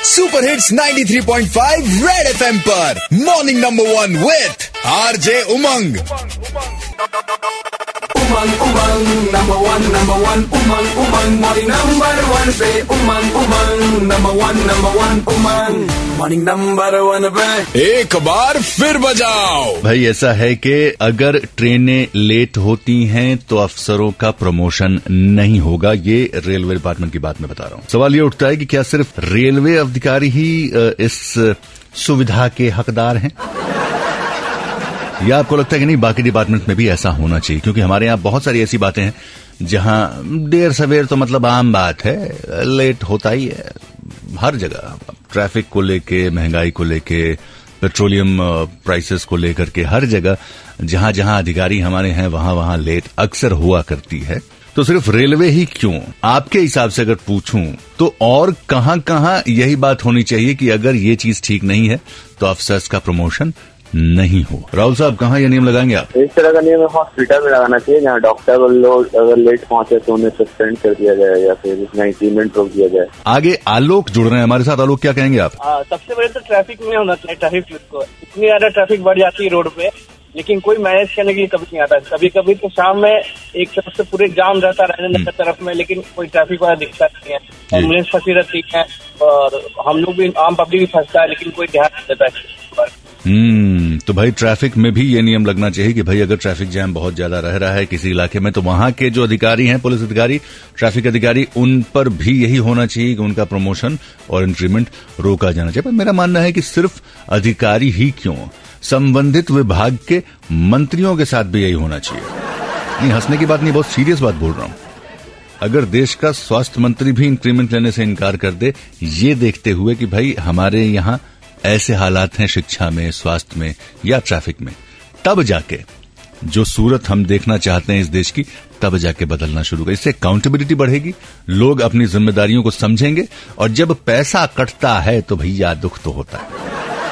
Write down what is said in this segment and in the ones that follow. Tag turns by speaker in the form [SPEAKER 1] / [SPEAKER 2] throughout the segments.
[SPEAKER 1] Super hits 93.5 red FM पर morning number 1 with RJ Umang.
[SPEAKER 2] Umang Umang number one Umang morning number 1 पे Umang number one Umang morning number 1 पे
[SPEAKER 1] एक बार फिर बजाओ।
[SPEAKER 3] भाई ऐसा है कि अगर ट्रेनें लेट होती हैं तो अफसरों का प्रमोशन नहीं होगा। ये रेलवे डिपार्टमेंट की बात मैं बता रहा हूँ। सवाल ये उठता है कि क्या सिर्फ रेलवे अधिकारी ही इस सुविधा के हकदार हैं, या आपको लगता है कि नहीं बाकी डिपार्टमेंट में भी ऐसा होना चाहिए? क्योंकि हमारे यहाँ बहुत सारी ऐसी बातें हैं जहां देर सवेर तो मतलब आम बात है, लेट होता ही है हर जगह। ट्रैफिक को लेके, महंगाई को लेके, पेट्रोलियम प्राइसेस को लेकर के हर जगह जहां जहां अधिकारी हमारे हैं वहां वहां लेट अक्सर हुआ करती है। तो सिर्फ रेलवे ही क्यों? आपके हिसाब से अगर पूछूं तो और कहां कहां यही बात होनी चाहिए कि अगर ये चीज ठीक नहीं है तो अफसर्स का प्रमोशन नहीं हो। राहुल साहब, कहाँ ये नियम लगाएंगे आप?
[SPEAKER 4] इस तरह का नियम हॉस्पिटल में लगाना चाहिए, जहाँ डॉक्टर लोग अगर लेट पहुंचे तो उन्हें सस्पेंड कर दिया जाए या फिर उसमें इंक्रीमेंट रोक दिया जाए।
[SPEAKER 3] आगे आलोक जुड़ रहे हैं हमारे साथ। आलोक, क्या कहेंगे आप?
[SPEAKER 5] सबसे पहले तो ट्रैफिक में होना चाहिए। ट्रैफिक को इतनी ज्यादा ट्रैफिक बढ़ जाती है रोड पे, लेकिन कोई मैनेज करने के लिए कभी नहीं आता। कभी कभी तो शाम में एक तरफ से पूरे जाम रहता है तरफ में, लेकिन कोई ट्रैफिक वाला दिखता नहीं है। एम्बुलेंस फंसी रहती है और हम लोग भी, आम पब्लिक भी फंसता है, लेकिन कोई ध्यान नहीं देता है।
[SPEAKER 3] तो भाई ट्रैफिक में भी ये नियम लगना चाहिए कि भाई अगर ट्रैफिक जैम बहुत ज्यादा रह रहा है किसी इलाके में तो वहां के जो अधिकारी हैं, पुलिस अधिकारी, ट्रैफिक अधिकारी, उन पर भी यही होना चाहिए कि उनका प्रमोशन और इंक्रीमेंट रोका जाना चाहिए। पर मेरा मानना है कि सिर्फ अधिकारी ही क्यों, संबंधित विभाग के मंत्रियों के साथ भी यही होना चाहिए। नहीं, हंसने की बात नहीं, बहुत सीरियस बात बोल रहा हूं। अगर देश का स्वास्थ्य मंत्री भी इंक्रीमेंट लेने से इनकार कर दे, ये देखते हुए कि भाई हमारे यहाँ ऐसे हालात हैं शिक्षा में, स्वास्थ्य में या ट्रैफिक में, तब जाके जो सूरत हम देखना चाहते हैं इस देश की, तब जाके बदलना शुरू होगा। इससे अकाउंटेबिलिटी बढ़ेगी, लोग अपनी जिम्मेदारियों को समझेंगे, और जब पैसा कटता है तो भैया दुख तो होता है।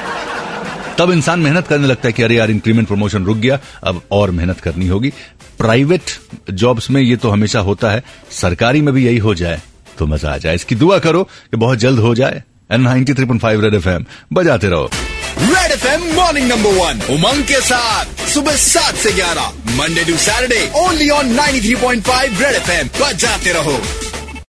[SPEAKER 3] तब इंसान मेहनत करने लगता है कि अरे यार इंक्रीमेंट प्रमोशन रुक गया, अब और मेहनत करनी होगी। प्राइवेट जॉब्स में ये तो हमेशा होता है, सरकारी में भी यही हो जाए तो मजा आ जाए। इसकी दुआ करो कि बहुत जल्द हो जाए। 93.5 रेड एफएम बजाते रहो।
[SPEAKER 1] Red FM morning number 1 Umang के साथ सुबह 7 से 11 Monday to Saturday only on 93.5 red FM बजाते रहो।